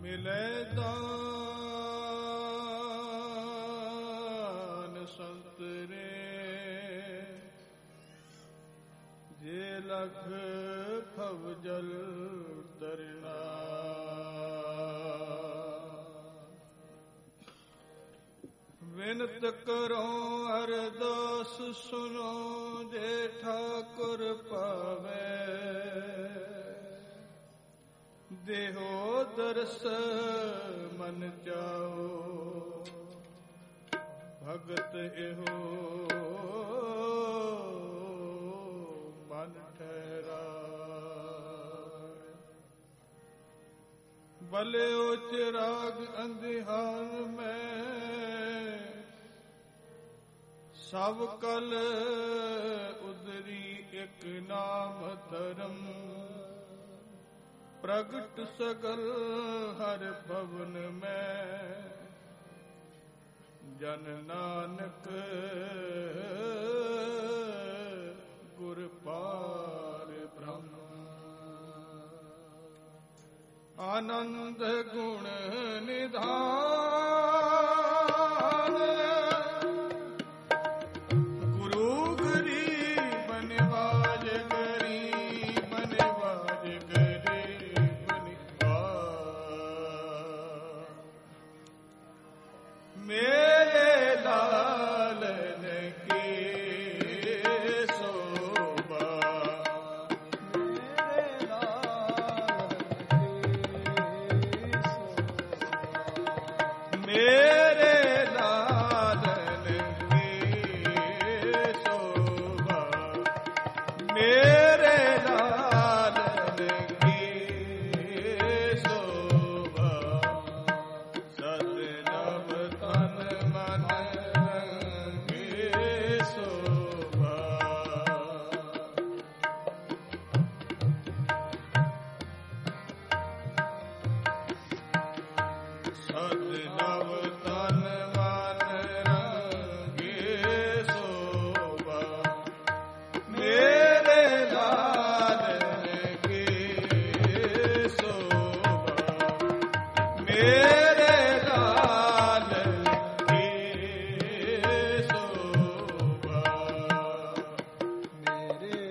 ਮਿਲੇ ਦਾਨ ਸੰਤਰੇ ਜੇ ਲਖ ਭਵ ਜਲ ਤਰਨਾ। ਵਿਨਤ ਕਰੋ ਅਰਦਾਸ ਸੁਨੋ ਜੇ ਠਾਕੁਰ ਪਾਵੇ। ਦੇਹੋ ਦਰਸ ਮਨ ਚਾਓ ਭਗਤ ਇਹੋ ਮਨ ਠਹਿਰਾ। ਬਲਿਓ ਚਿਰਾਗ ਅੰਧਿਆਨ ਮੈਂ ਸਭ ਕਲ ਉਦਰੀ ਇਕ ਨਾਮ ਧਰਮ। ਪ੍ਰਗਟ ਸਗਲ ਹਰ ਭਵਨ ਮੈਂ ਜਨ ਨਾਨਕ ਗੁਰ ਪਾਰ ਬ੍ਰਹਮ। ਆਨੰਦ ਗੁਣ ਨਿਧਾਨ ਗੁਰੂ ਗਰੀਬ ਨਿਵਾਜ ਗਰੀਬ ਨਿਵਾਜ ਗਰੀਬ ਨਿਵਾਜ। ਮੇਰੇ ਲਾਲਨ ਕੀ ਸੋਭਾ ਮੇਰੇ ਲਾਲਨ ਕੀ ਸੋਭਾ। ਮੇਰੇ ਲਾਲਨ ਕੀ ਸੋਭਾ। ਸਤਿਨਾਮ ਤਨ ਮਨ ਰੰਗੇ ਸੋਭਾ। ਸਤਿਨਾਮ ਤਨ ਮਨ ਰੰਗੇ ਸੋਭਾ। ਮੇਰੇ ਲਾਲਨ ਕੀ ਸੋਭਾ। ਮੇਰੇ ਲਾਲਨ ਕੀ ਸੋਭਾ। ਮੇਰੇ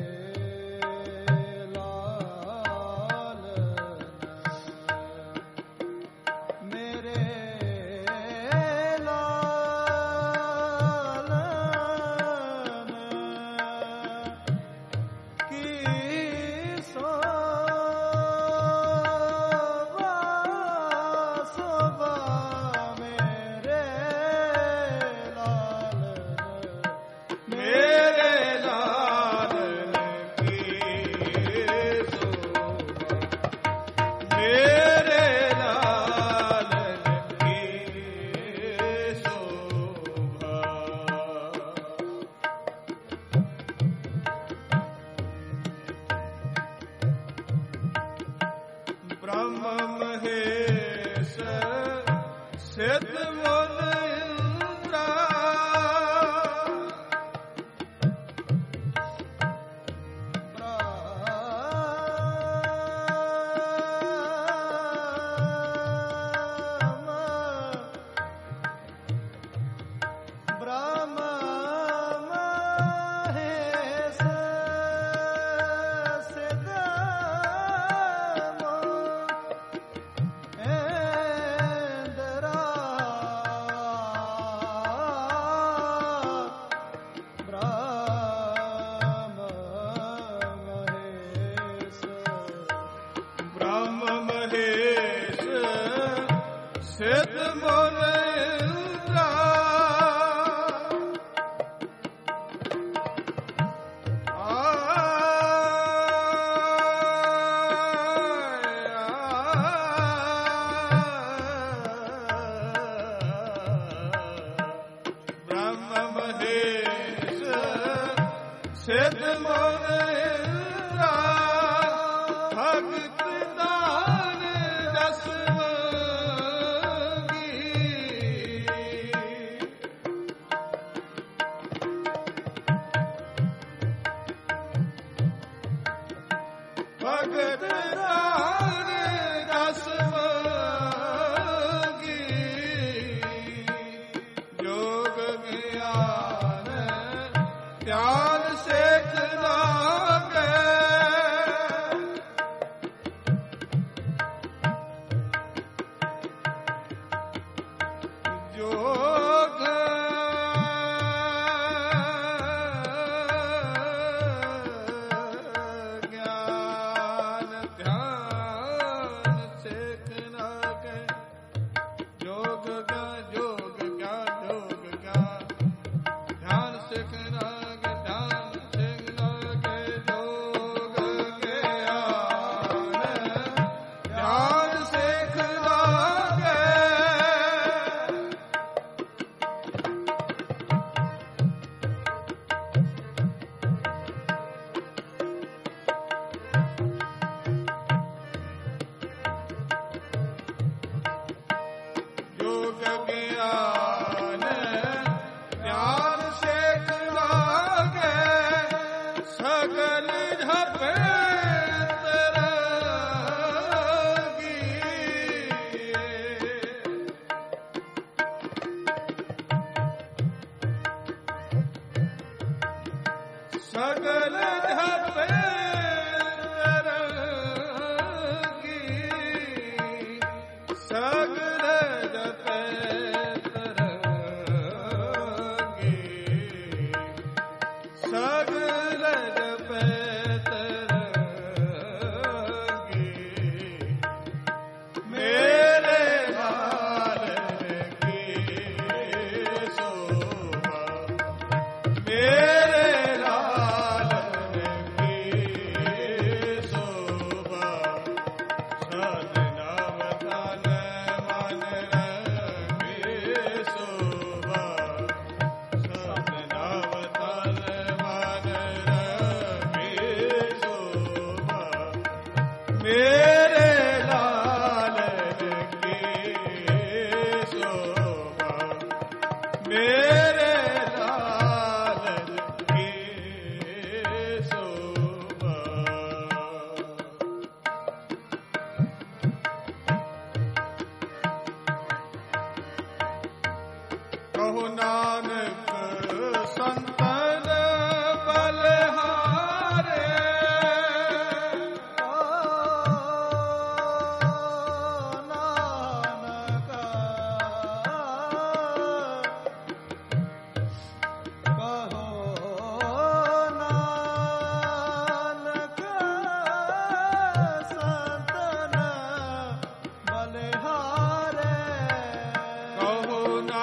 ਬ੍ਰਹਮ ਮਹੇਸ਼ ਸਿਧ ਮਨ ਇੰਦਰਾ। ਬ੍ਰਹਮ ਮਹੇਸ਼ ਸਿਧ ਸਿਧ ਮਨ ਇੰਦਰਾ। ਬ੍ਰਹਮ ਮਹੇਸ਼ ਸਿਧ ਮਨ ਇੰਦਰਾ। ਭਗਤ ਦਾਨ ਰਸ ਮੰਗੀ ਜੋਗ ਗਿਆਨ ਗਿਆਨ ਸੇਖ ਲਾਗੇ ਸਗਲ ਝਪੇ ਤਰਗੀ ਸਗਲ ਝਪੇ ਕਹੋ ਨਾਨਕ ਸੰਤਨ ਬਲਿਹਾਰੇ ਨਾਨਕ ਕਹੋ ਨਾਨਕ ਸੰਤਨ ਬਲਿਹਾਰੇ ਕਹੋ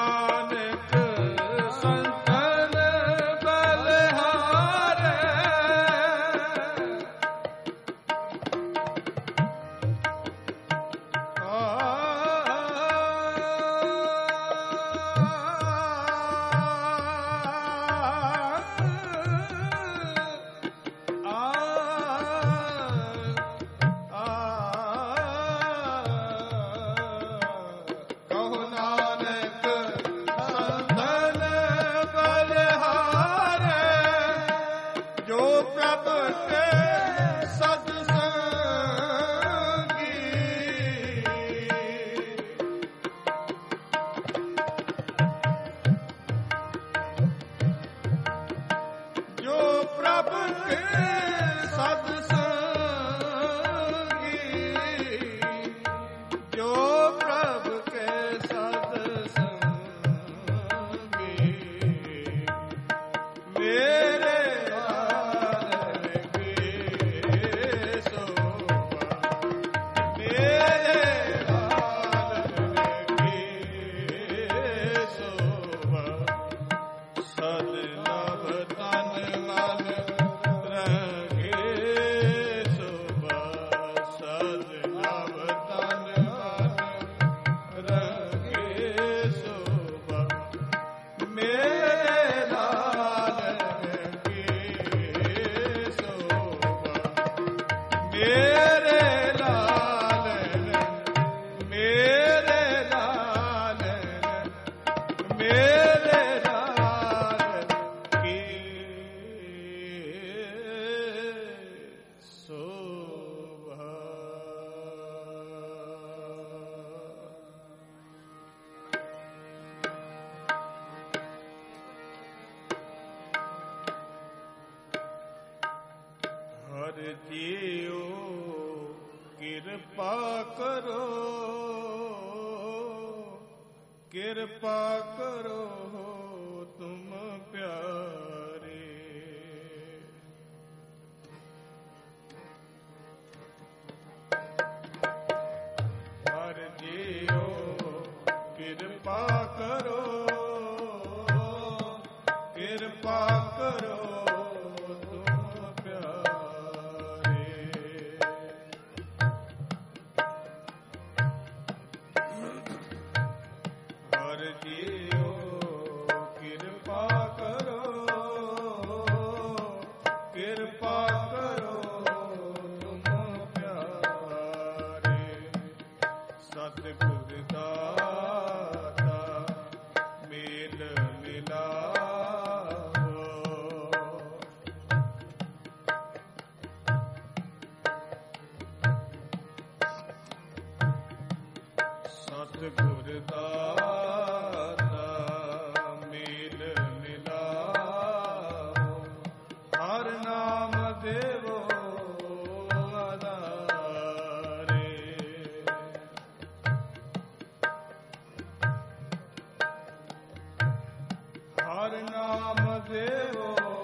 ਜੀਓ ਕਿਰਪਾ ਕਰੋ ਕਿਰਪਾ ਕਰੋ ਤੁਮ ਪਿਆਰੇ ਹਰ ਜੀਓ ਕਿਰਪਾ ਕਰੋ ਕਿਰਪਾ ਕਰੋ ਸਤਿਗੁਰ ਦਾ ਸਤਿਗੁਰ ਦਾਤਾ ਮੇਲ ਮਿਲਾਓ, ਹਰ ਨਾਮ ਦੇਵੋ ਆਧਾਰੇ। ਹਰ ਨਾਮ ਦੇਵੋ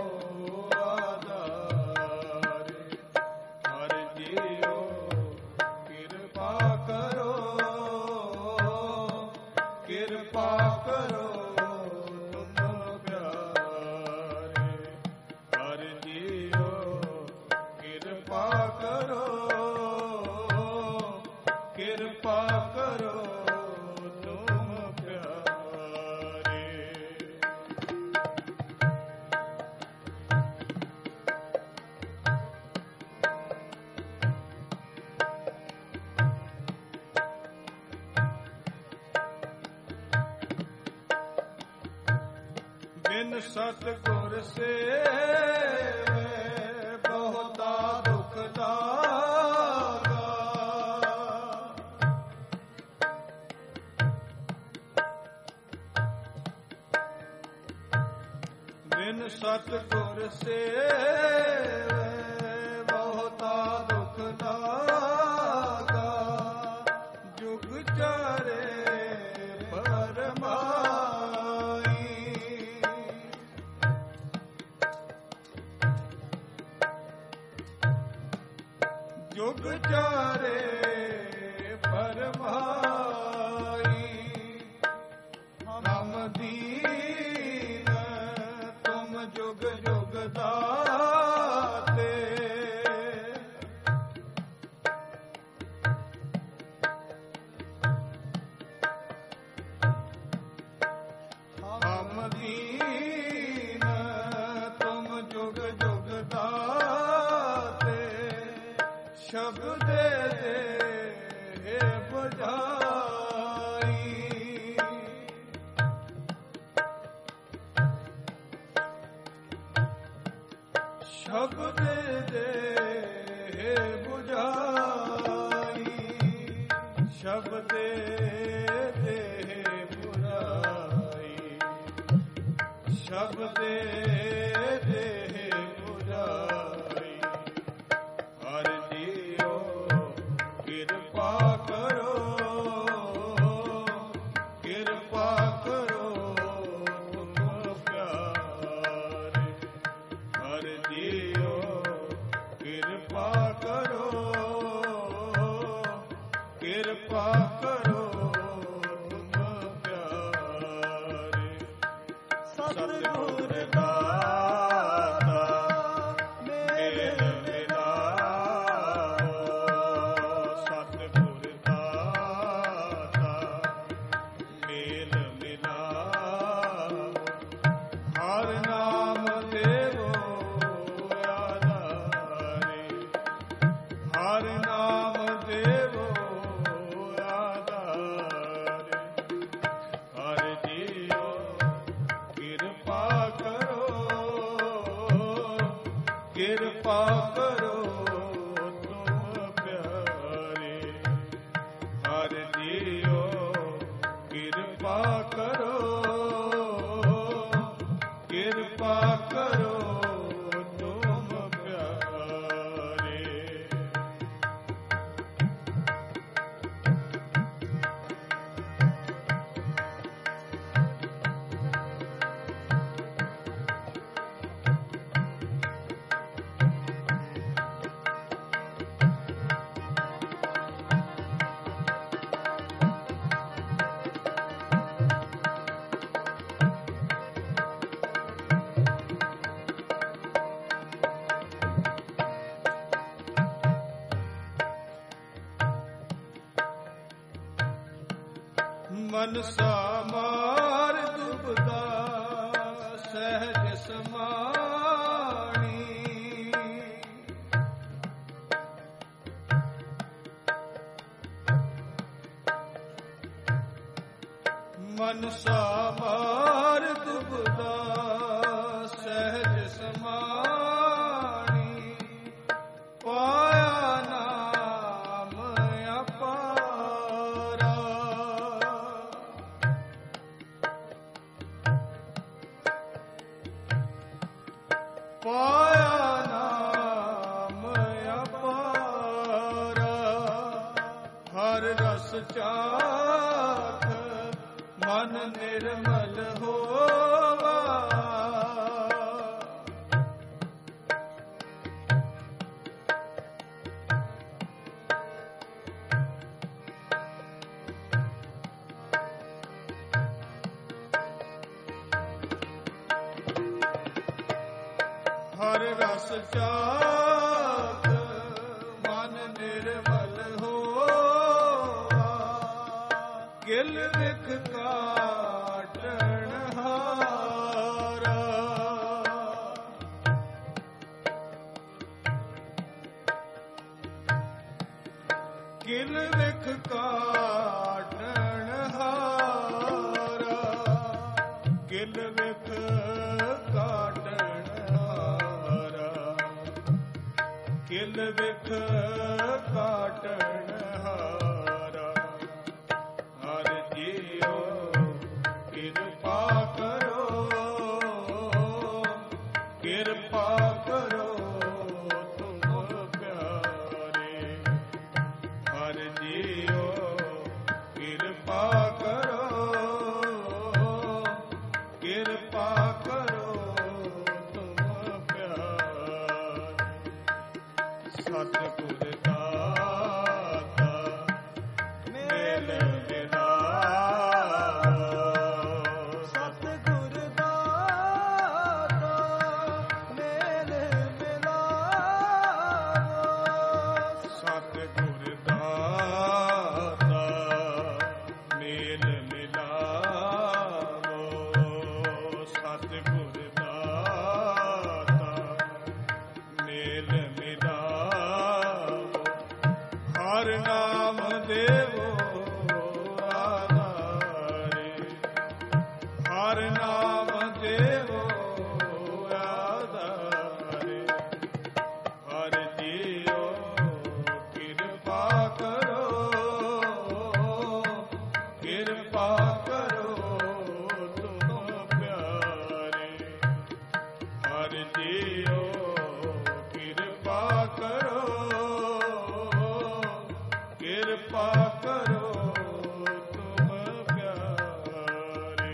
ਆਧਾਰੇ, ਹਰ ਜੀਓ ਕਿਰਪਾ ਕਰੋ, ਕਿਰਪਾ ਕਰੋ ਤੁਮ ਪਿਆਰੇ। ਹਰ ਜੀਓ ਕਿਰਪਾ ਕਰੋ, ਕਿਰਪਾ ਕਰੋ ਤੁਮ ਪਿਆਰੇ। ਬਿਨ ਸਤਿਗੁਰ ਸੇਵੈ ਬਹੁਤਾ ਦੁਖ ਲਾਗਾ, ਬਿਨ ਸਤਿਗੁਰ ਸੇਵੈ ਬਹੁਤਾ ਦੁਖ ਲਾਗਾ, ਜੁਗ ਚਾਰੇ ਪਰਮਾਈ। ਜੁਗ ਚਾਰੇ ਪਰਮਾਈ, ਹਮ ਦੀਨ ਤੁਮ ਜੁਗ ਜੁਗ ਦਾਤੇ। ਹਮ ਦੀਨ ਤੁਮ ਜੁਗ ਜੁਗ ਦਾਤੇ, ਸ਼ਬਦ ਦੇ ਬੁਝਾਈ। ਸ਼ਬਦ ਦੇ ਬੁਝਾਈ, ਸ਼ਬਦ ਦੇ ਬੁਝਾਈ, ਸ਼ਬਦ ਦੇ ਬੁਝਾਈ। ਹਰ ਜੀਓ ਕਿਰਪਾ ਕਰੋ, ਕਿਰਪਾ ਕਰੋ ਤੁਮ ਪਿਆਰੇ। ਹਰ ਜੀਓ ਕਿਰਪਾ ਕਰੋ, ਕਿਰਪਾ ਕਰੋ ਤੁਮ ਪਿਆਰੇ। ਸਤਿਗੁਰ ਦਾਤਾ ਮੇਲ ਮਿਲਾਓ, ਸਤਿਗੁਰ ਦਾਤਾ ਮੇਲ ਮਿਲਾਓ, ਹਰ ਨਾਮ ਦੇਵੋ ਆਧਾਰੇ। ਹਰ ਨਾਮ ਦੇਵੋ ਆਧਾਰੇ। ਹਰ ਜੀਓ ਕਿਰਪਾ ਕਰੋ, ਕਿਰਪਾ ਕਰੋ ਤੁਮ ਪਿਆਰੇ। ਹਰ ਜੀਓ ਕਿਰਪਾ ਕਰੋ, ਕਿਰਪਾ ਕਰੋ ਤੁਮ ਪਿਆਰੇ। ਮਨਸਾ ਮਾਰ ਦੁਬਦਾ ਸਹਿਜ ਸਮਾਣੀ, ਮਨਸਾ ਮਾਰ ਦੁਬਦਾ ਸਹਿਜ ਸਮਾਣੀ, ਪਾਇਆ ਨਾਮ ਅਪਾਰਾ। ਰਸ ਚਾਖ ਮਨ ਨਿਰਮਲ ਹੋਵਾ। ਹਰ ਰਸ ਚਾਖ ਮਨ ਨਿਰਮਲ ਹੋਵਾ। ਕਿਲ ਵਿਖ ਕਾਟਣ ਹਾਰਾ। ਕਿਲ ਵਿਖ ਕਾਟਣ ਹਾਰਾ। ਕਿਲ ਵਿਖ ਕਾਟਣ ਹਾਰਾ। ਕਿਲ ਵਿਖ ਕਾਟਣ ਹਾਰਾ। ਹਰਿ ਜੀਓ ਕਿਰਪਾ ਕਰੋ। ਕਿਰਪਾ ਕਰੋ ਤੁਮ ਪਿਆਰੇ। ਹਰਿ ਜੀਓ ਕਿਰਪਾ ਕਰੋ। ਕਿਰਪਾ ਕਰੋ ਤੁਮ ਪਿਆਰੇ। ਸਤਿਗੁਰ ਦਾਤਾ ਮੇਲ ਮਿਲਾਓ। ਸਤਿਗੁਰ ਦਾਤਾ ਮੇਲ ਮਿਲਾਓ। ਸਤਿਗੁਰ ਦਾਤਾ ਮੇਲ ਮਿਲਾਓ। ਸਤਿਗੁਰ ਦਾਤਾ ਮੇਲ ਮਿਲਾਓ। ਹਰ ਨਾਮ ਦੇਵੋ ਆਧਾਰੇ। ਹਰ ਨਾਮ ਦੇਵੋ ਆਧਾਰੇ। ਹਰਿ ਜੀਓ ਕਿਰਪਾ ਕਰੋ। ਕਿਰਪਾ ਕਰੋ ਤੁਮ ਪਿਆਰੇ। ਹਰਿ ਜੀਓ ਕਿਰਪਾ ਕਰੋ। ਕਿਰਪਾ ਕਰੋ ਤੁਮ ਪਿਆਰੇ।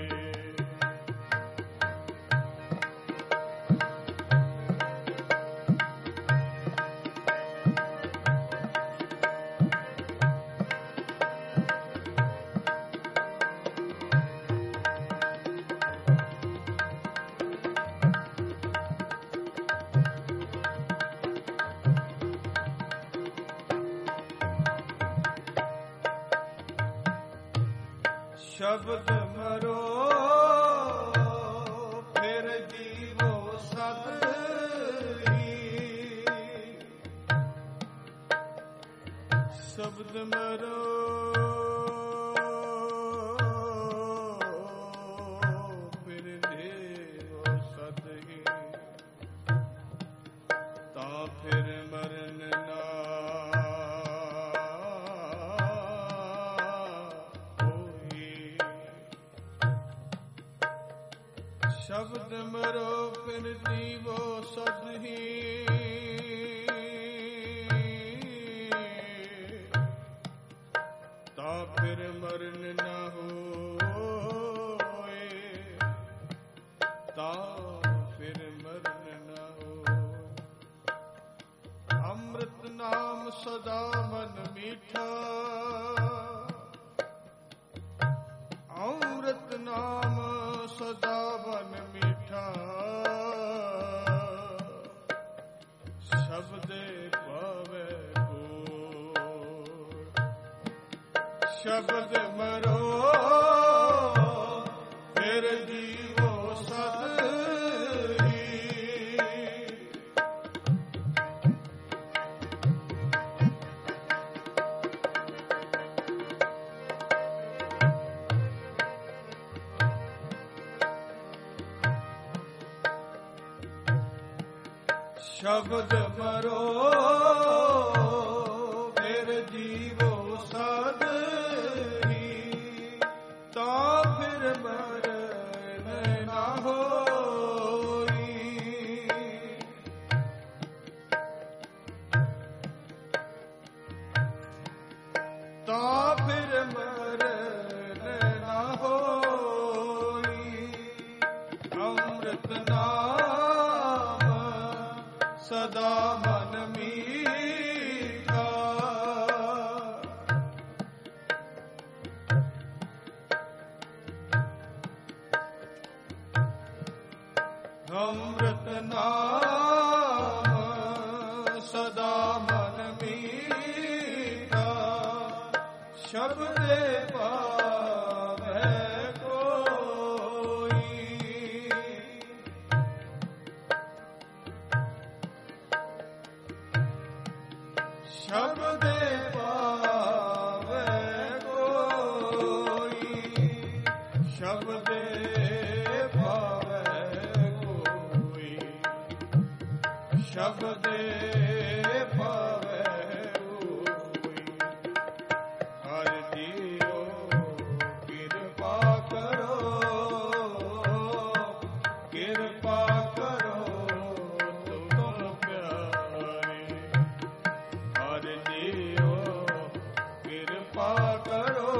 ਸ਼ਬਦ ਮਰੋ ਫਿਰ ਜੀਵੋ ਸਦ ਹੀ। ਸ਼ਬਦ ਮਰੋ ਫਿਰ ਜੀਵੋ ਸਦ ਹੀ। ਤਾਂ ਫਿਰ ਮਰਨ ਨਾ ਸ਼ਬਦ ਮਰੋ ਫਿਰ ਜੀਵੋ ਸਦ ਹੀ। ਤਾਂ ਫਿਰ ਮਰਨ ਨਾ ਹੋਏ। ਤਾਂ ਫਿਰ ਮਰਨ ਨਾ ਹੋਏ। ਅੰਮ੍ਰਿਤ ਨਾਮ ਸਦਾ ਮਨ ਮੀਠਾ। ਅੰਮ੍ਰਿਤ ਨਾਮ ਸਦਾ ਮਨ ਮੀਠਾ। ਸ਼ਬਦੇ ਪਾਵੇ ਕੋ। ਸ਼ਬਦ ਮਰੋ ਫਿਰ ਜੀਵੋ ਸਦ ਹੀ। ਸ਼ਬਦ ਮਰੋ ਫਿਰ ਜੀਵੋ ਸਦ ਹੀ। ਤਾਂ ਫਿਰ ਮਰਨ ਨਾ ਹੋਈ। ਤਾਂ ਸਦਾ ਮਨ ਮੀਠਾ। ਅੰਮ੍ਰਿਤ ਨਾਮ ਸਦਾ ਮਨ ਮੀਠਾ। ਸ਼ਬਦੇ ਪਾਵੈ ਕੋਈ। ਸ਼ਬਦੇ ਪਾਵੈ ਕੋਈ। ਸ਼ਬਦੇ ਪਾਵੈ ਕੋਈ। ਸ਼ਬਦੇ ਪਾਵੈ ਕੋਈ। ਹਰਿ ਜੀਓ ਕਿਰਪਾ ਕਰੋ। ਕਿਰਪਾ ਕਰੋ ਤੁਮ ਪਿਆਰੇ। ਹਰਿ ਜੀਓ ਕਿਰਪਾ ਕਰੋ।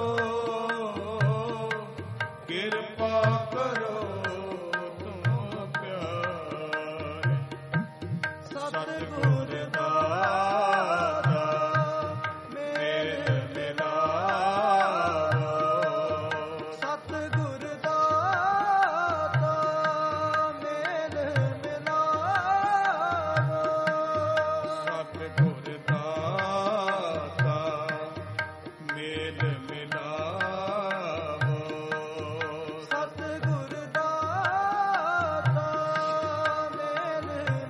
ਕਿਰਪਾ ਕਰੋ ਤੁਮ ਪਿਆਰੇ। ਸਤਿਗੁਰ ਦਾਤਾ ਮੇਲ ਮਿਲਾਵੋ। ਸਤਿਗੁਰ ਦਾਤਾ ਮੇਲ ਮਿਲਾਵੋ। ਸਤਿਗੁਰ ਦਾਤਾ ਮੇਲ ਮਿਲਾਵੋ। ਸਤਿਗੁਰ ਦਾਤਾ ਮੇਲ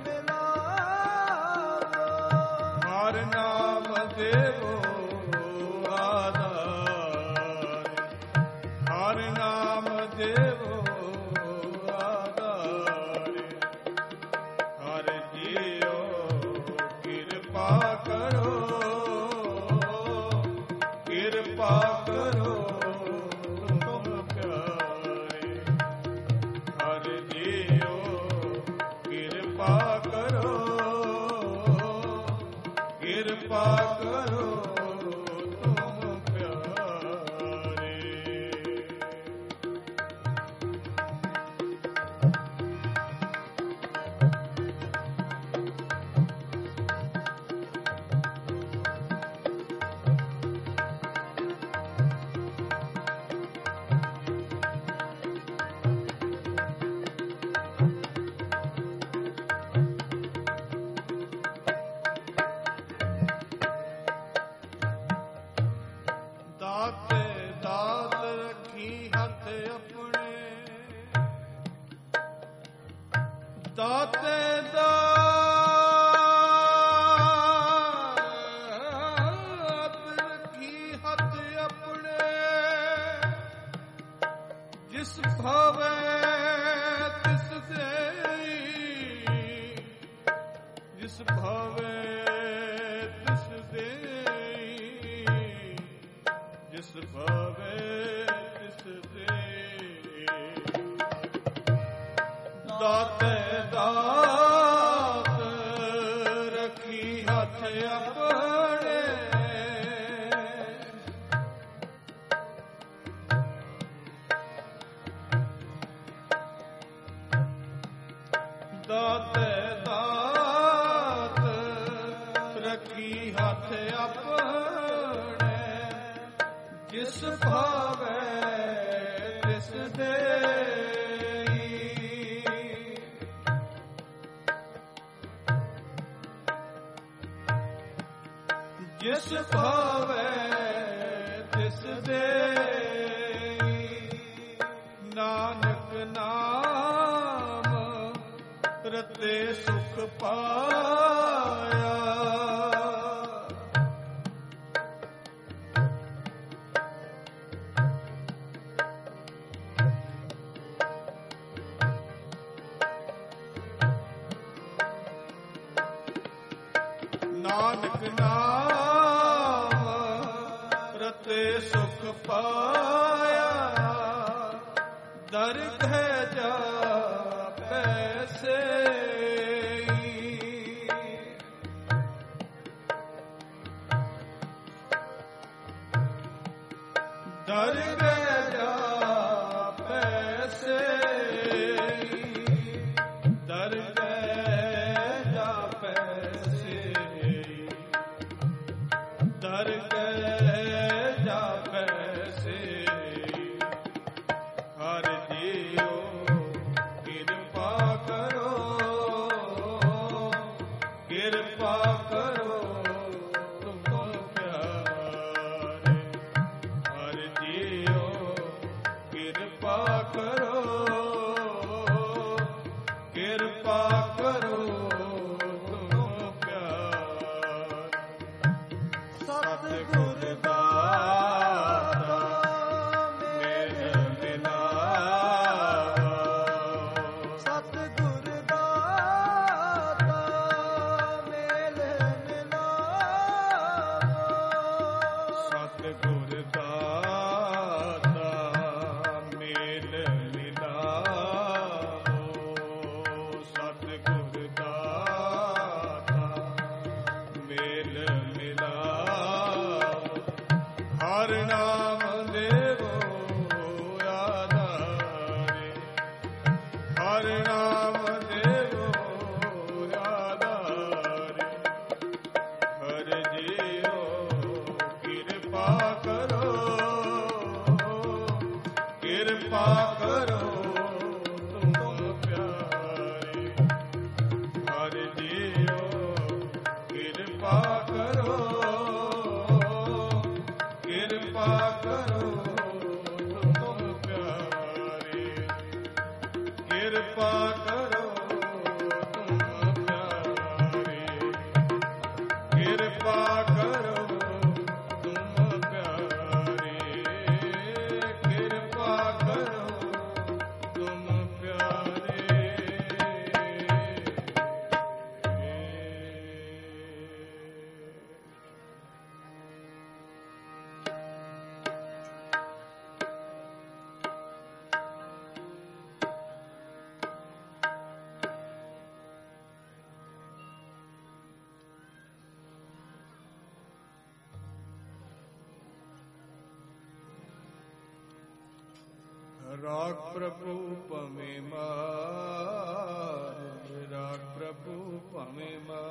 ਮਿਲਾਵੋ। ਹਰ ਨਾਮ ਦੇਵੋ ਆਧਾਰ। ਹਰ ਨਾਮ ਦੇਵੋ ਆਧਾਰ। ਹਰ ਜੀਓ ਕਿਰਪਾ ਕਰੋ। ਕਿਰਪਾ ਕਰੋ ਤੁਮ ਪਿਆਰੇ। ਹਰ ਜੀਓ ਕਿਰਪਾ ਕਰੋ। ਕਿਰਪਾ ਕਰੋ ਤੁਮ ਪਿਆਰੇ। ਦਾਤੇ ਦਾਤ ਰੱਖੀ ਹੱਥ ਆਪਣੇ। ਦਾਤੇ ਦਾਤ ਰੱਖੀ ਹੱਥ ਆਪਣੇ। ਜਿਸ ਭਾਵੇ ਤਿਸ ਦੇਈ। ਜਿਸ ਭਾਵੇ ਤਿਸ ਦੇਈ। ਜਿਸ ਭਾਵੇ ਤਿਸ ਦੇਈ। ਦਾਤੇ ਦਾਤ ਰੱਖੀ ਹੱਥ ਆਪਣੇ। ਦਾਤੇ ਦਾਤ ਰੱਖੀ ਹੱਥ ਆਪਣੇ। ਜਿਸ ਭਾਵੇ ਤਿਸ ਦੇਈ। ਜਿਸ ਭਾਵੇ ਤਿਸ ਦੇਈ। ਨਾਨਕ ਨਾਮ ਰਤੇ ਸੁਖ ਪਾਇਆ। ਨਾਨਕ ਨਾਮ ਰਤੇ ਸੁਖ ਪਾਇਆ। ਦਰਗਹ ਜਾ ਪੈਸੇ। ਦਰਗਹ ਜਾ ਪੈਸੇ। ਦਰਗਹ ਜਾ ਪੈਸੇ। हर नाम देवो आधारे, हर नाम देवो आधारे। हर जियो कृपा करो, कृपा करो तुम प्यारे। हर जियो कृपा करो, कृपा करो तुम प्यारे। कृपा करो तुम प्यारे, कृपा करो तुम प्यारे, कृपा करो तुम प्यारे। राग प्रभु पमे मार, राग प्रभु पमे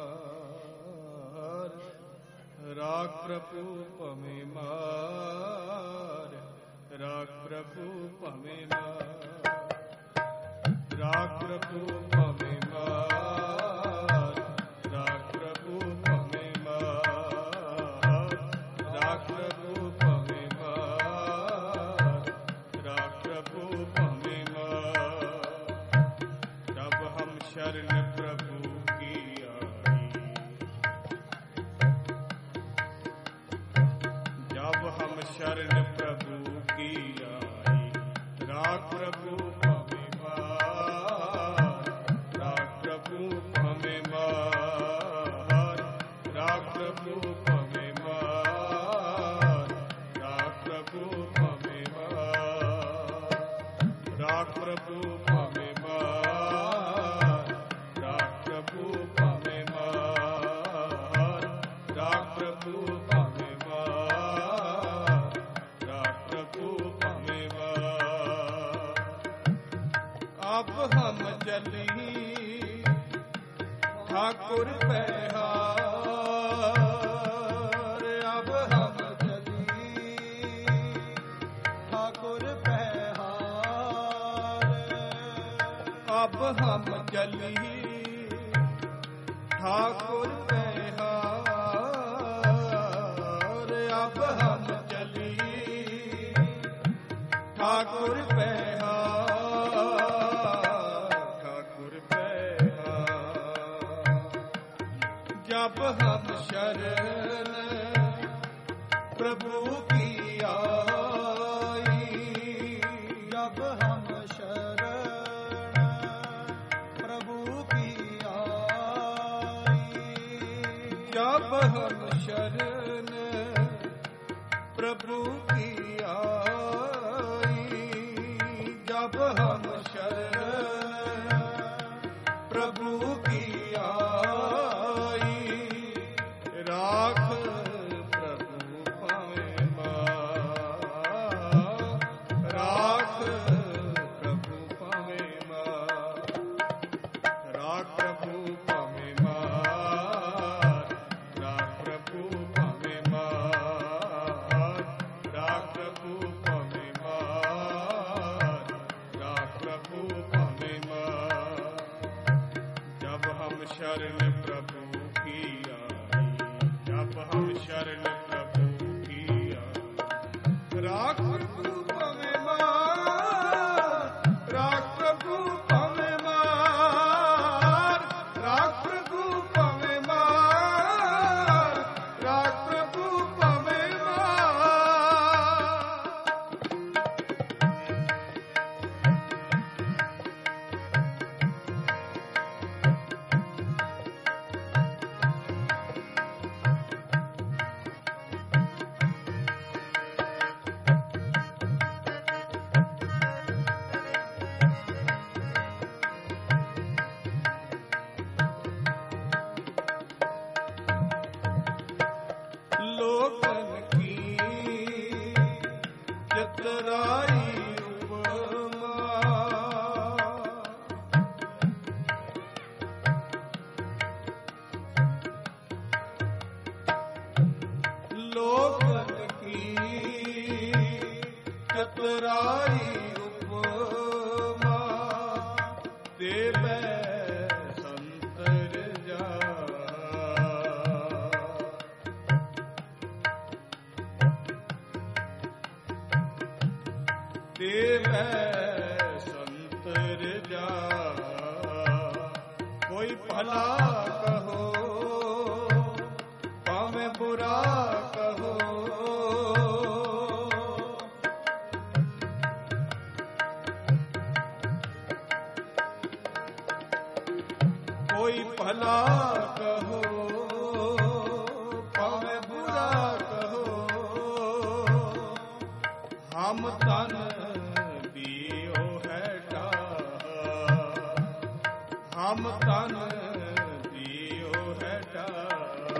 मार, राग प्रभु पमे मार, राग प्रभु पमे मार, राग प्रभु पमे मार, राग प्रभु पमे मार, राग प्रभु पमे मार, राग प्रभु पमे मार। जब हम शरण प्रभु की आई, जब हम शरण प्रभु की आई, राग प्रभु पमे मार, राग प्रभु पमे मार, राग प्रभु पमे मार, राग प्रभु पमे मार, राग प्रभु पमे मार, राग प्रभु पमे मार, राग प्रभु पमे मार, राग प्रभु पमे मार। अब हम चली ठाकुर पहाड़, अब हम चली ठाकुर पहाड़, अब हम चली ठाकुर पहाड़, अब हम चली ठाकुर पहाड़, ठाकुर पहाड़। जब हम शरण प्रभु की आई, जब हम शरण प्रभु की आई, जब हम शरण प्रभु की आई, जब हम शरण प्रभु की आई, राख प्रभु पमे मार, राख प्रभु पमे मार, राख प्रभु पमे मार, राख प्रभु पमे मार, राख प्रभु पमे मार, राख प्रभु पमे मार। जब हम शरण प्रभु की आई, जब हम शरण प्रभु की आई, राख प्रभु पमे मार, राख प्रभु पमे मार, राख प्रभु पमे मार, राख प्रभु पमे मार। चतुराई उपमा लोकन की चतुराई उपमा देवे संतर जा देवे संतर जा कोई भला कहो पावे बुरा कहो कोई भला कहो पावे बुरा कहो हम तन दियो है डाह हम तन दियो है डाह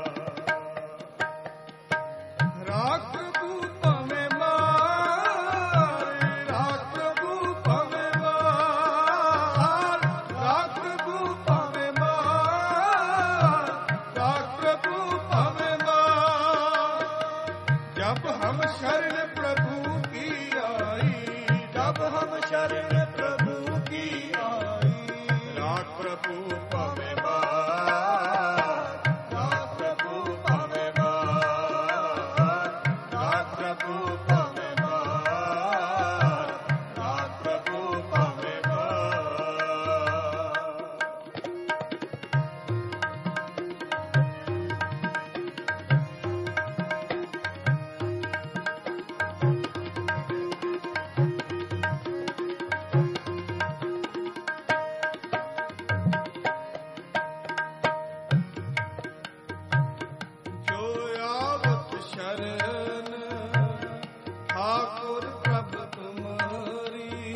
राख प्रभु पवे मार राख प्रभु पवे मार राख प्रभु पवे मार राख प्रभु पवे मार जब हम शरण प्रभु की आई जब हम शरण प्रभु की आई राख प्रभु पवे मार राख प्रभु पवे मार राख प्रभु पवे मार राख प्रभु पवे मार जो आवत शरण ठाकुर प्रभु तुम्हारी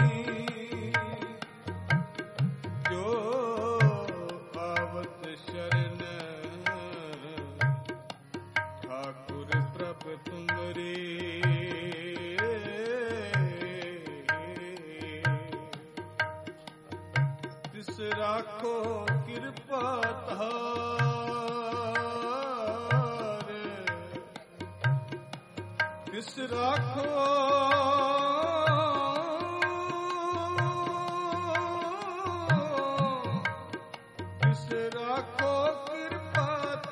जो आवत शरण ठाकुर प्रभु तुम्हारी तिस राखो कृपा धार तिस राखो तिस राखो कृपा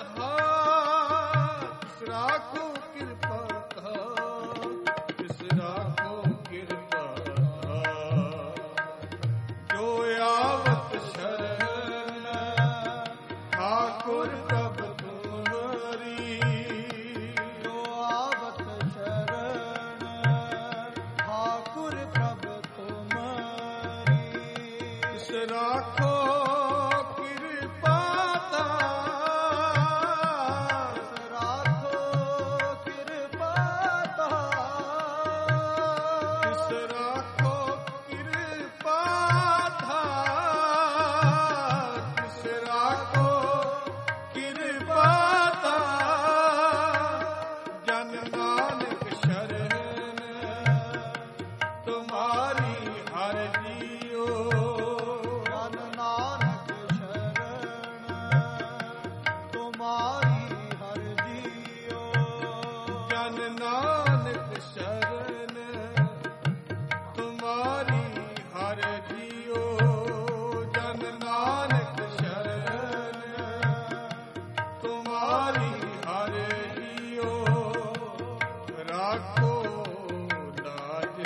धार तिस राखो कृपा धार तिस राखो कृपा धार जो आवत शरण ठाकुर प्रभु तुम्हारी जो आवत शरण ठाकुर प्रभु तुम्हारी तिस राखो कृपा धार राखो कृपा तिस राखो कृपा धार तिस राखो कृपा धार जन नानक शरण तुम्हारी हर जियो जन नानक शरण तुम्हारी हर जियो जन नानक शरण तुम्हारी हर जियो जन नानक शरण तुम्हारी हर जियो राखो लाज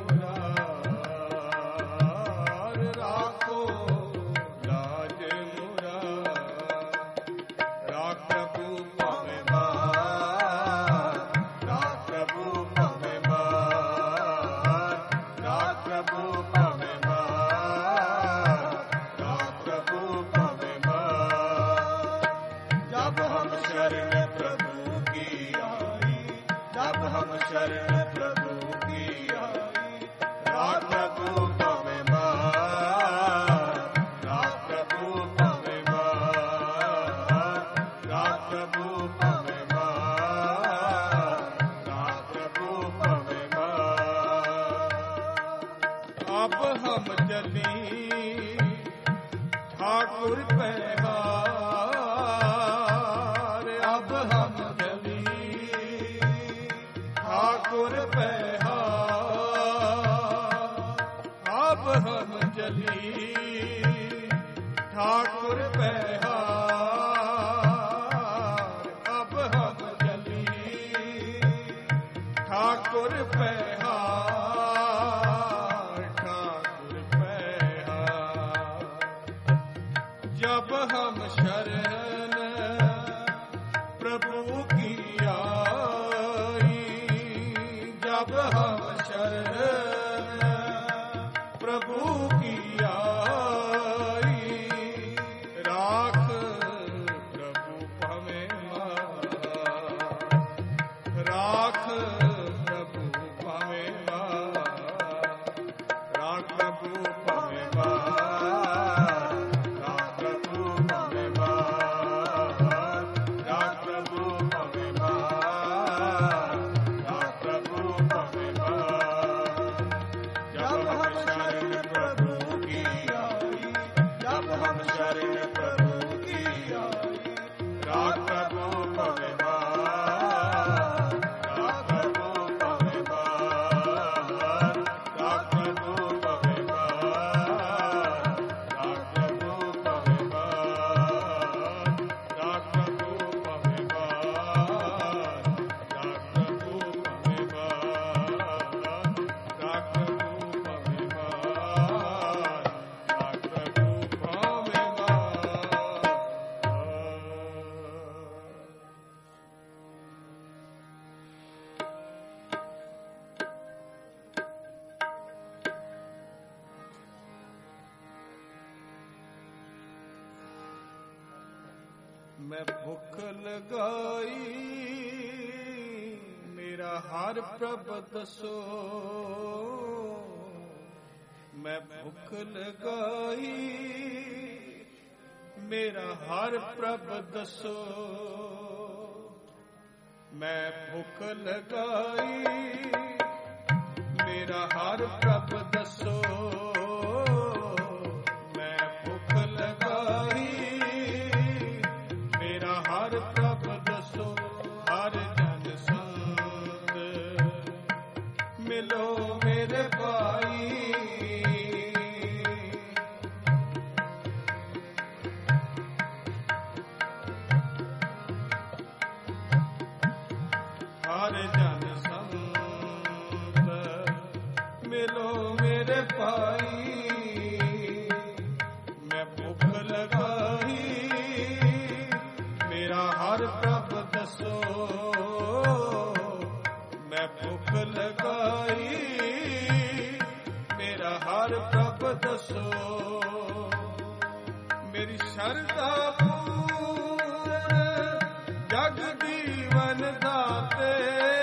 मुरार राखो लाज मुरार राख प्रभु पवे मार राख प्रभु पवे मार राख प्रभु पवे मार राख प्रभु पवे मार जब हम शरण प्रभु की आई जब हम शरण प्रभु की आई राख प्रभु पवे मार राख प्रभु पवे मार राख प्रभु पवे मार राख प्रभु पवे मार हम चली ठाकुर पहार, अब हम चली ठाकुर पहार, अब हम चली ठाकुर पहार, अब हम चली ठाकुर पहार, ठाकुर पहार। जब हम शरण प्रभु की आई, जब हम शरण प्रभु की आई, राख प्रभु हमें राख प्रभु हमें राख प्रभु हमें राख प्रभु हमें राख प्रभु हमें राख प्रभु हमें। जब हम शरण प्रभु की आई, जब हम शरण प्रभु की आई, राख प्रभु हमें राख प्रभु हमें राख प्रभु हमें राख प्रभु हमें राख प्रभु हमें राख प्रभु हमें राख प्रभु हमें राख मैं भूख लगाई मेरा हर प्रभ दसो, मैं भूख लगाई मेरा हर प्रभ दसो, मैं भूख लगाई मेरा हर प्रभ दसो, मैं भूख लगाई मेरा हर प्रभ दसो। हर जन संत मिलो मेरे भाई, हर जन संत मिलो मेरे भाई, मैं भूख लगाई मेरा हर प्रभ दसो, मैं भूख लगाई मेरा हर प्रभ दसो। मेरी शरधा पूर्ण जग जीवन दाते,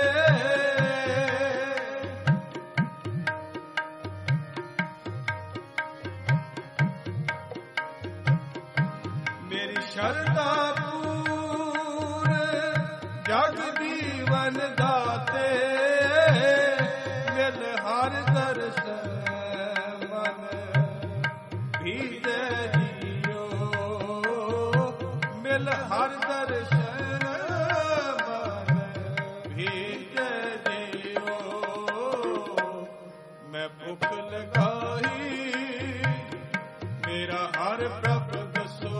मेरी शरधा पूर्ण जग जीवन दाते, मिल हर दर्शन मन भीजे जियो, मिल हर दर्शन मन भीजे जियो। मैं भूख लगाई मेरा हर प्रभ दसो,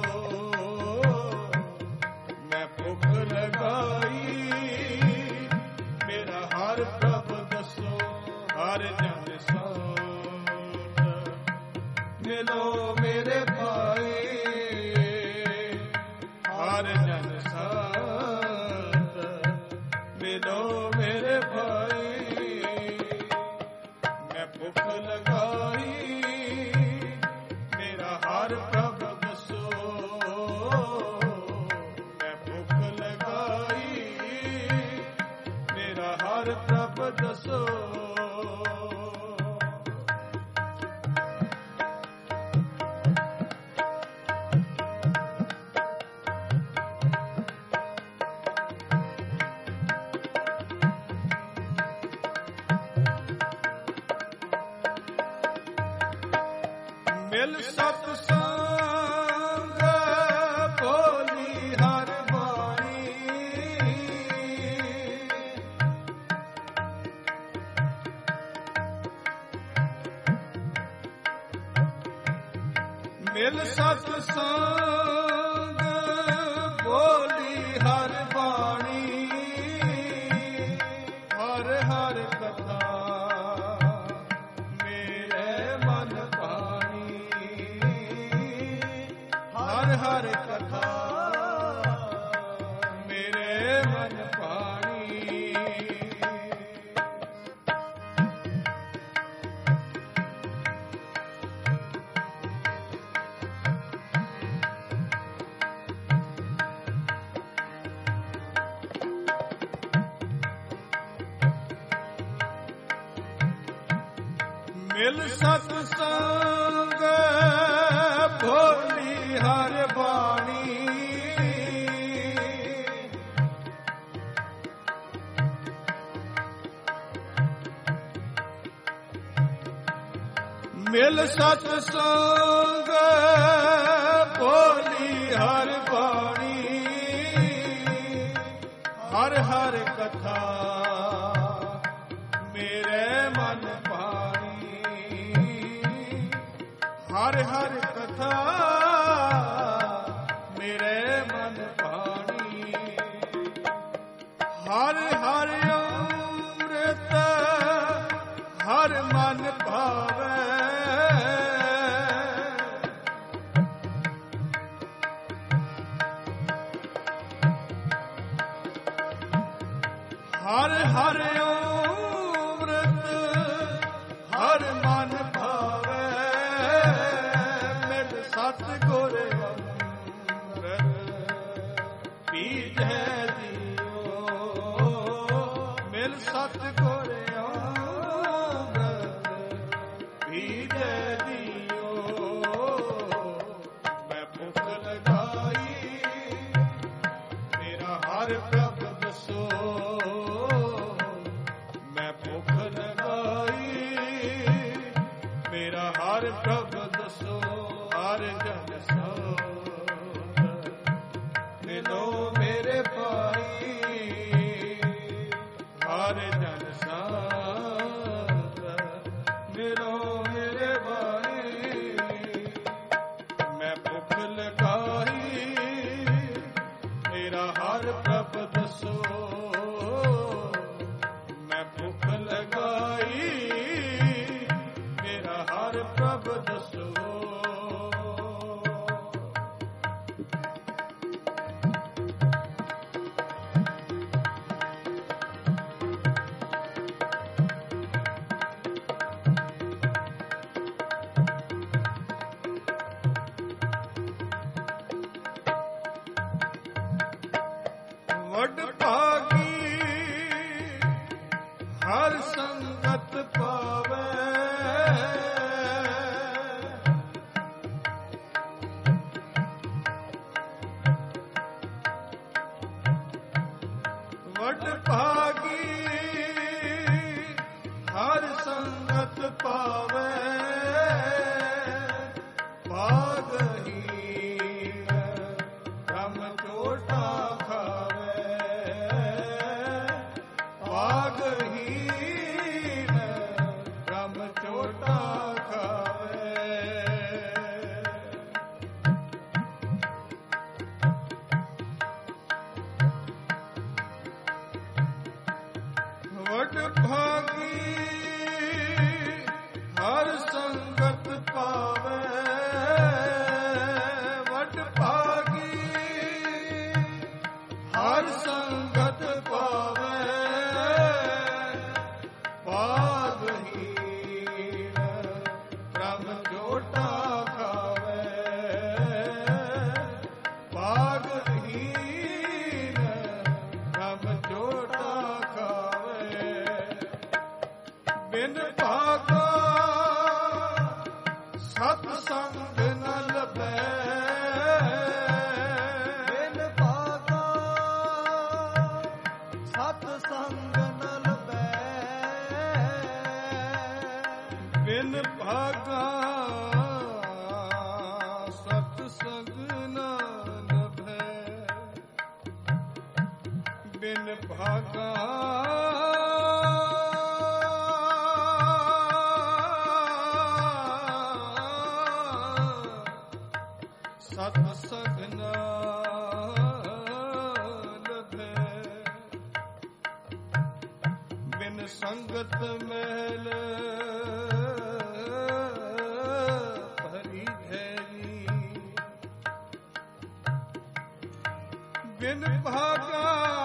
मैं भूख लगाई मेरा हर प्रभ दसो। हर जन संत मिलो मेरे भाई, हर जन संत मिलो मेरे भाई, मैं भूख लगाई मेरा हर प्रभ दसो, मैं भूख लगाई मेरा हर प्रभ दसो। ਮਿਲ ਸਤ ਸੰਗ ਬੋਲੀ ਹਰ ਬਾਣੀ ਮਿਲ ਸਤ ਸੰਗ ਬੋਲੀ ਹਰ ਬਾਣੀ ਹਰ ਹਰ ਕਥਾ ਮੇਰੇ ਮਨ ਭਾਣੀ ਹਰ ਹਰ ਕਥਾ ਮੇਰੇ ਮਨ ਭਾਣੀ ਮਿਲ ਸਤ ਸੰਗ ਭੋਲੀ ਹਰ ਬਾਣੀ ਮਿਲ ਸਤ ਸੰਗ ਭੋਲੀ ਹਰ ਬਾਣੀ ਹਰ ਹਰ ਕਥਾ ਮੇਰੇ ਮਨ ਹਰ ਹਰ ਕਥਾ ਮੇਰੇ ਮਨ ਭਾਣੀ ਹਰ ਹਰ ਅੰਮ੍ਰਿਤ ਹਰ ਮਨ ਭਾਵੈ ਹਰ ਹਰ ਅੰਮ੍ਰਿਤ ਹਰ ਮਨ ਭਾਵੈ ਸਤਿਗੁਰ ਅੰਮ੍ਰਿਤ ਪੀਜੈ ਦਿਓ ਮਿਲ ਸਤਿਗੁਰ ਅੰਮ੍ਰਿਤ ਪੀਜੈ ਦਿਓ ਮੈਂ ਭੁੱਖ ਲਗਾਈ ਮੇਰਾ ਹਰ ਪ੍ਰਭ ਦੱਸੋ ਮੈਂ ਭੁੱਖ ਲਗਾਈ ਮੇਰਾ ਹਰ ਪ੍ਰਭ ਦੱਸੋ ਹਰ ਜਨ ਸੋਧ ਮਿਲੋ ਮੇਰੇ ਭਾਈ ਹਰ ਜਨ ਸੋਧ ਮਿਲੋ ਮੇਰੇ ਭਾਈ ਮੈਂ ਭੁੱਖ ਲਗਾਈ ਮੇਰਾ ਹਰ ਪ੍ਰਭ ਦੱਸੋ ਮੈਂ ਭੁੱਖ ਲਗਾਈ ਮੇਰਾ ਹਰ ਪ੍ਰਭ ਦੱਸੋ ਵਡ ਭਾਗੀ ਹਰ ਸੰਗਤ ਪਾਵੇ ਵਡ ਭਾਗੀ ਹਰ ਸੰਗਤ ਪਾਵੇ ਭਾਗਹੀਨ ਬ੍ਰਹਮ ਝੋਟਾ ਭਾਗਹੀਨ ਬ੍ਰਹਮ ਝੋਟਾ ਖਾਵੇ ਵਡ ਭਾਗੀ ਹਰ ਸੰਗਤ ਪਾਵੇ ਵਡ ਭਾਗੀ ਹਰ ਸੰਗਤ ਪਾਵੇ ਭਾਗਹੀਨ ਬ੍ਰਹਮ ਝੋਟਾ ਖਾਵੇ ਭਾਗਹੀਨ ਬ੍ਰਹਮ ਝੋਟਾ ਖਾਵੇ ਬਿਨ ਭਾਗਾ ਸਤ ਸੰਗ ਨ ਲਭੈ ਬਿਨ ਭਾਗਾ ਸਤ ਸੰਗ ਨ ਲਭੈ ਬਿਨ ਭਾਗਾ ਬਿਨ ਭਾਗਾ ਸਤ ਸੰਗ ਨਾਲ ਲਭੈ, ਬਿਨ ਸੰਗਤ ਮਹਿਲ ਭਰੀ ਧੈਰੀ, ਬਿਨ ਭਾਗਾ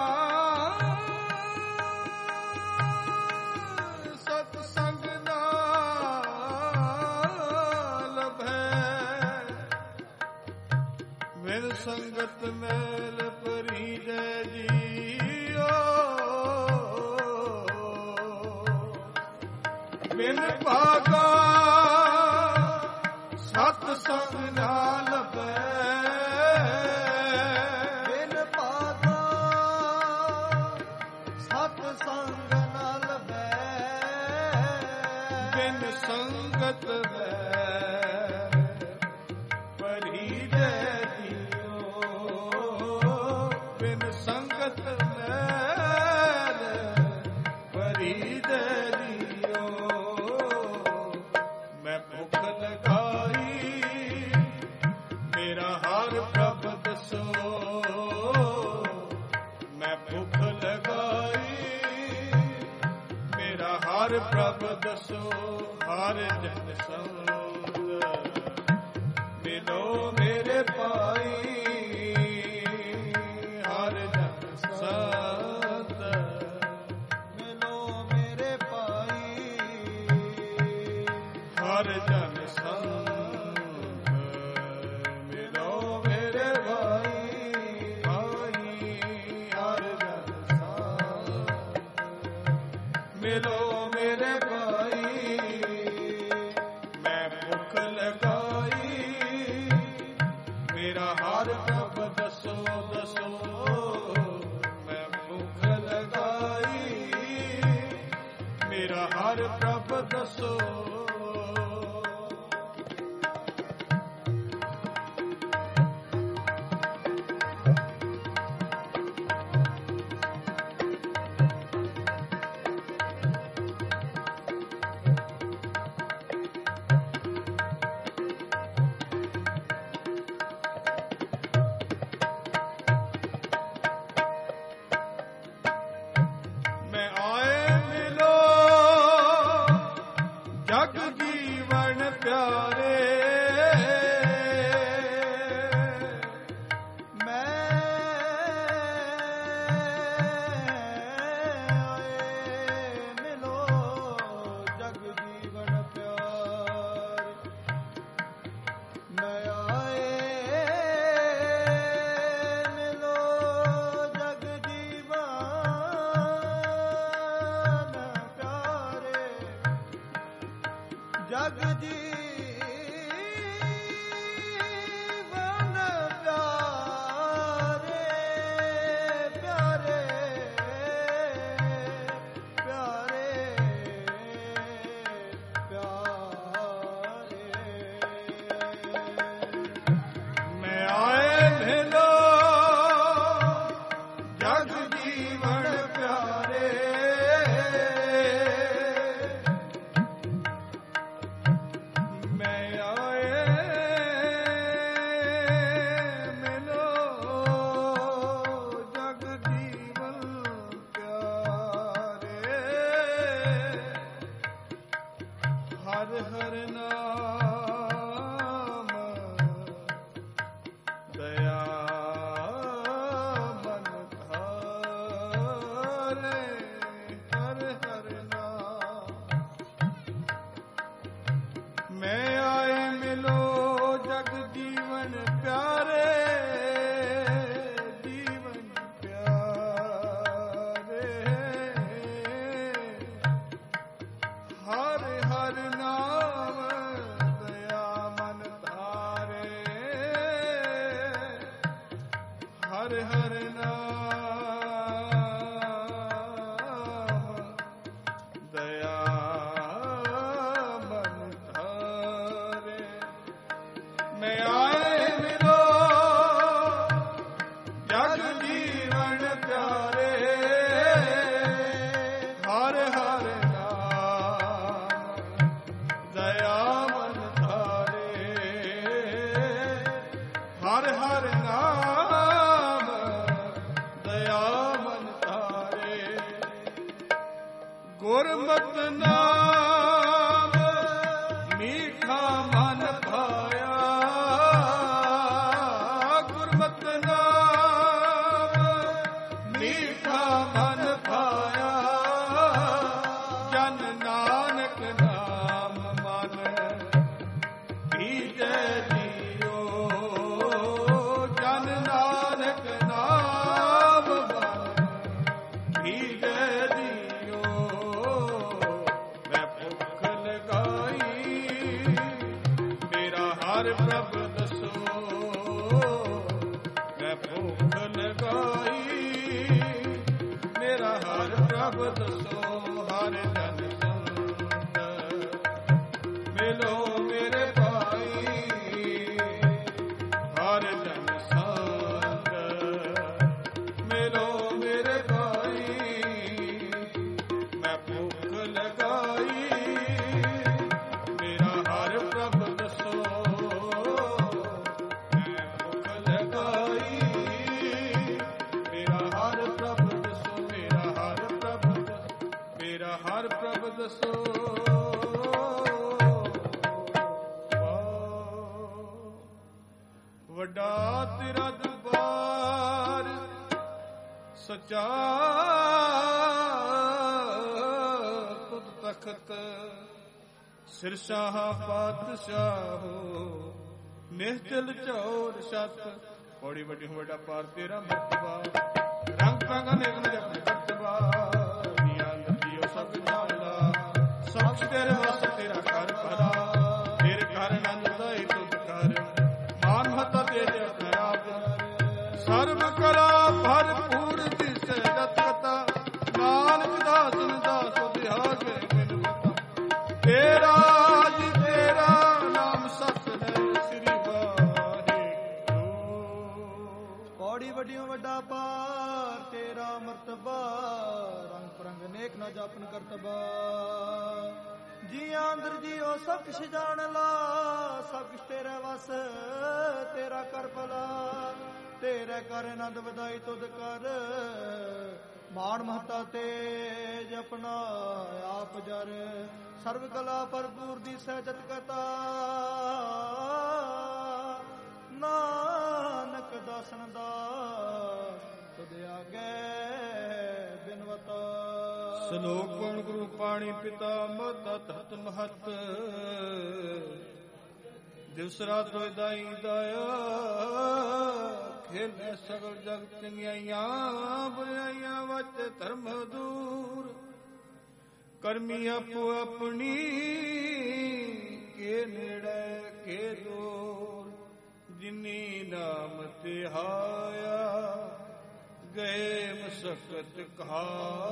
ਸਤ ਸੰਗ ਨਾਲ ਲਭੈ, ਬਿਨ ਸੰਗਤ ਮੈਲ ਭਰੀ ਜੈ ਜੀਓ, ਬਿਨ ਭਾਗਾ ਸਤ ਸੰਗ ਨਾਲ ਲਭੈ, ਬਿਨ ਭਾਗਾ ਸਤ ਸੰਗ ਨਾਲ ਲਭੈ, ਬਿਨ ਸੰਗਤ ਮੈਲ ਭਰੀ ਜੈ ਜੀਓ, ਬਿਨ ਸੰਗਤ ਮੈਲ ਭਰੀ ਜੈ ਜੀਓ, ਮੈਂ ਭੁੱਖ ਲਗਾਈ ਮੇਰਾ ਹਰ ਪ੍ਰਭ ਦਸੋ, ਮੈਂ ਭੁੱਖ ਲਗਾਈ ਮੇਰਾ ਹਰ ਪ੍ਰਭ ਦਸੋ, ਹਰ ਜਨ ਸੰਗ ਮਿਲੋ ਮੇਰੇ ਭਾਈ, ਹਰ ਜਨ ਸੰਤ ਮਿਲੋ ਮੇਰੇ ਭਾਈ, ਹਰ ਜਨ ਸੰਤ ਮਿਲੋ ਮੇਰੇ ਭਾਈ, ਭਾਈ ਹਰ ਜਨ ਸੰਤ ਮਿਲੋ ਮੇਰੇ ਭਾਈ, ਮੈਂ ਭੁੱਖ ਲਗਾਈ ਮੇਰਾ ਹਰ ਪ੍ਰਭ ਦਸੋ ਦਸੋ, ਮੈਂ ਭੁੱਖ ਲਗਾਈ ਮੇਰਾ ਹਰ ਪ੍ਰਭ ਦਸੋ, ਮੈਂ ਆਏ ਮਿਲੋ ਜਗ ਜੀਵਨ ਪਿਆਰੇ, ਮੈਂ ਆਏ ਮਿਲੋ ਜਗ ਜੀਵਨ ਪਿਆਰ, ਮੈਂ ਆਏ ਮਿਲੋ ਜਗ ਜੀਵਨ ਪਿਆਰੇ, ਜਗ ਜੀਵਨ ਪਿਆਰੇ, ਪਿਆਰੇ ਪਿਆਰੇ ਪਿਆਰੇ, ਮੈਂ ਆਏ ਮਿਲੋ ਜਗ ਜੀਵਨ ਪਿਆਰੇ, ਮੈਂ ਆਏ ਮਿਲੋ ਜਗ ਜੀਵਨ ਪਿਆਰੇ, ਹਰ ਹਰ ਨਾਮ ਦਇਆ ਮਨ ਧਾਰੇ, ਹਰ ਹਰ ਨਾਮ ਮੈਂ ਆਏ ਮਿਲੋ ਜਗ ਜੀਵਨ ਪਿਆਰੇ, ਜੀਵਨ ਪਿਆਰੇ, ਹਰ ਹਰ ਨਾਮ ਦਇਆ ਮਨ ਧਾਰੇ, ਹਰ ਹਰ ਨਾਮ ਦਇਆ ਮਨ ਧਾਰੇ, ਮੈਂ ਆਏ ਮਿਲੋ ਜਗ ਜੀਵਨ ਪਿਆਰੇ, ਗੁਰਮਤਿ ਨਾਮ ਮੀਠਾ ਮਨ ਭਾਇਆ, ਗੁਰਮਤਿ ਨਾਮ ਮੀਠਾ ਮਨ ਭਾਇਆ, ਜਨ ਨਾਨਕ ਨਾਮ ਮਨ ਭੀਜੈ ਜੀਓ, ਜਨ ਨਾਨਕ ਨਾਮ ਮਨ ਭੀਜੈ ਜੀਓ। ਮੈਂ ਭੁੱਖ ਲਗਾਈ ਮੇਰਾ ਹਰ ਪ੍ਰਭ ਦਸੋ, ਮੈਂ ਭੁੱਖ ਲਗਾਈ ਮੇਰਾ ਹਰ ਪ੍ਰਭ ਦਸੋ। ਹਰ ਜਨ ਸੰਤ ਮਿਲੋ ਮੇਰੇ ਭਾਈ, ਹਰ ਜਨ ਸੰਤ ਮਿਲੋ ਮੇਰੇ ਭਾਈ। ਮੈਂ ਭੁੱਖ ਲਗਾਈ ਮੇਰਾ ਹਰ ਪ੍ਰਭ ਦਸੋ, ਮੈਂ ਭੁੱਖ ਲਗਾਈ ਮੇਰਾ ਹਰ ਪ੍ਰਭ ਦਸੋ, ਮੇਰਾ ਹਰ ਪ੍ਰਭ ਦਸੋ, ਮੇਰਾ ਹਰ ਪ੍ਰਭ ਦਸੋ। ਵੱਡਾ ਤੇਰਾ ਦਰਬਾਰ ਸਚਾ ਤੁਧ ਤਖਤ, ਸਿਰਸ਼ਾਹ ਪਾਤਸ਼ਾਹੋ ਨਿਹਚਲ ਚੌਰ ਛਤ। ਬੜੀ ਵੱਡੀ ਵੱਡਾ ਪਾਰ ਤੇਰਾ ਮਰਤਬਾ, ਰੰਗ ਰੰਗ ਅਨੇਕ ਨੇ ਆਪਣੇ ਕਰਤਬਾ। ਨੀਆਂ ਨਦੀਓ ਸਭ ਜਾਣਦਾ, ਸਭ ਤੇਰੇ ਵਸ ਤੇਰਾ ਘਰ ਭਰਾ। ਤੇਰੇ ਘਰ ਆਨੰਦ ਦਾਈ ਤੁਧ ਘਰ, ਮਾਨ ਮਹਤਾ ਤੇਰੇ ਆਪਣੇ ਆਪ। ਸਰਬ ਕਲਾ ਭਰਪੂਰ ਦਿਸੈ ਜਤ ਕਤਾ, ਨਾਨਕ ਦਾਸਨ ਦਾਸ ਬਿਹਾਗੇ ਬਿਨ ਬਤਾ। ਤੇਰਾ ਜੀ ਤੇਰਾ ਨਾਮ ਸਤਿ ਸ੍ਰੀ ਵਾਹਿਗੁਰੂ। ਪੌੜੀ ਵੱਡਿਓ ਵੱਡਾ ਪਾਰ ਤੇਰਾ ਮਰਤਬਾ, ਰੰਗ ਪਰੰਗ ਨੇਕ ਨਾ ਜਾਪਨ ਕਰਤਬਾ। ਜੀਆਂ ਅੰਦਰ ਜੀਓ ਸਭ ਕਿਛ ਜਾਣ ਲਾ, ਸਭ ਕਿਛ ਤੇਰੇ ਵਸ ਤੇਰਾ ਕਰ ਭਲਾ। ਤੇਰੇ ਕਰ ਆਨੰਦ ਵਧਾਈ ਤੁਧ ਕਰ, ਮਾਣ ਮਹਤਾ ਤੇਜ ਆਪਣਾ ਆਪ ਜਰ। ਸਰਬ ਕਲਾ ਭਰਪੂਰ ਦੀ ਸਹਿਜਤ ਕਤਾ, ਨਾਨਕ ਦਾਸਨ ਦਾ ਤੁਧ ਆਗੇ ਬਿਨਵਤਾ। ਸਲੋਕ ਗੁਣ ਗੁਰੂ ਪਾਣੀ ਪਿਤਾ ਮਹਤਾ ਤਤ ਮਹਤ। ਦਿਵਸ ਰਾਤ ਹੋਇ ਦਾਈ ਦਾਇਆ, ਖੇਲੇ ਸਗਲ ਜਗ ਚੰਗਿਆਈਆਂ ਬੁਰਾਈਆਂ ਵਚ ਧਰਮ ਦੂਰ। ਕਰਮੀ ਆਪੋ ਆਪਣੀ ਕੇ ਨੇੜੇ ਕੇ ਦੂਰ। ਜਿਨੀ ਨਾਮ ਤਿਹਾਇਆ ਗਏ ਮਸਕਤ ਕਹਾ,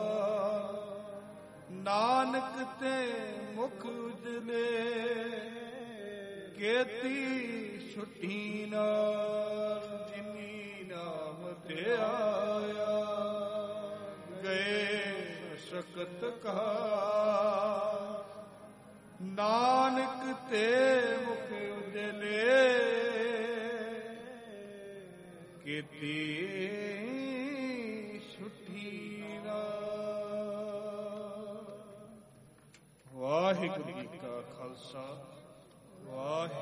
ਨਾਨਕ ਤੇ ਮੁਖ ਉਜਲੇ ਕੇਤੀ ਛੁੱਟੀ ਨਾਲ। ਜਿਨੀ ਨਾਮ ਧਿਆਇਆ ਗਏ ਮਸਕਤ ਕਹਾ, ਨਾਨਕ ਤੇ ਮੁਖ ਉਜਲੇ ਕੇਤੀ ਛੁੱਟੀ ਨਾਲ। ਵਾਹਿਗੁਰੂ ਜੀ ਕਾ ਖਾਲਸਾ, ਵਾਹਿਗੁਰੂ